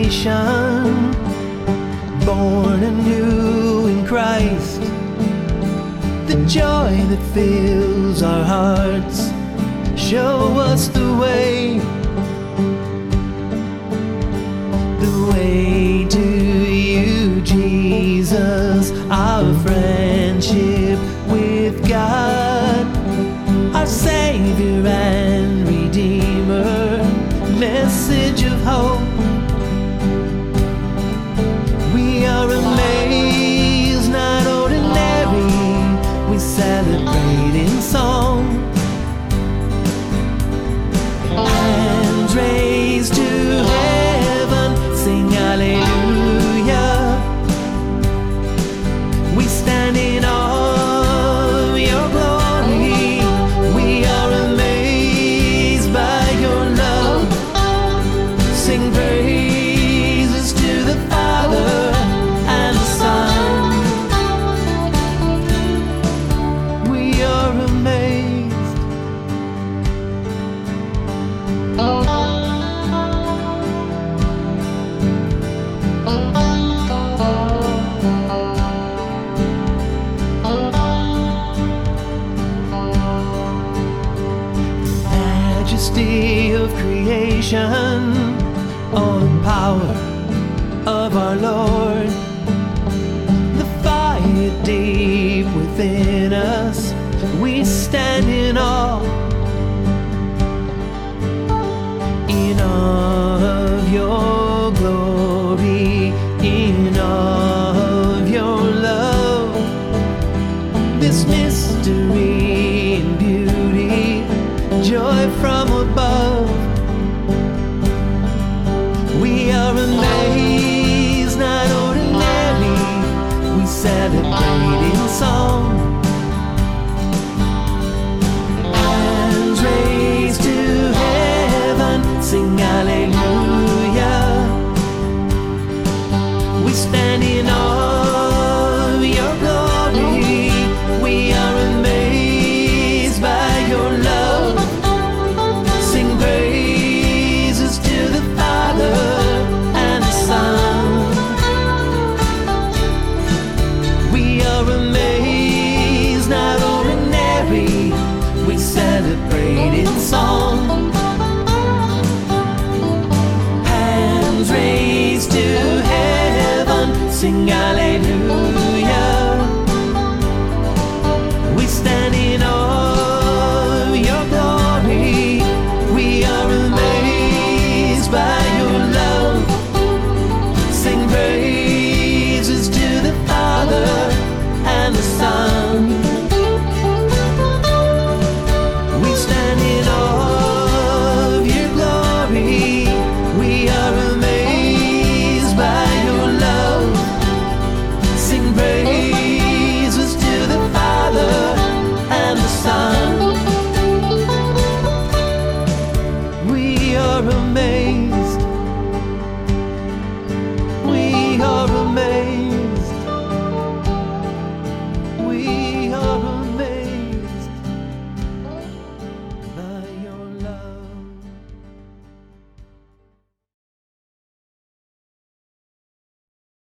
salvation, born anew in Christ. The joy that fills our hearts, show us the way to you, Jesus, our friendship with God, our Savior and Redeemer, message of hope. We are amazed, not ordinary, we celebrate in song, hands raised to heaven, sing hallelujah. We stand in awe of your glory, we are amazed by your love, sing praises to the Father and the Son. We are amazed. Majesty of creation, all the power of our Lord, the fire deep within us, we stand in awe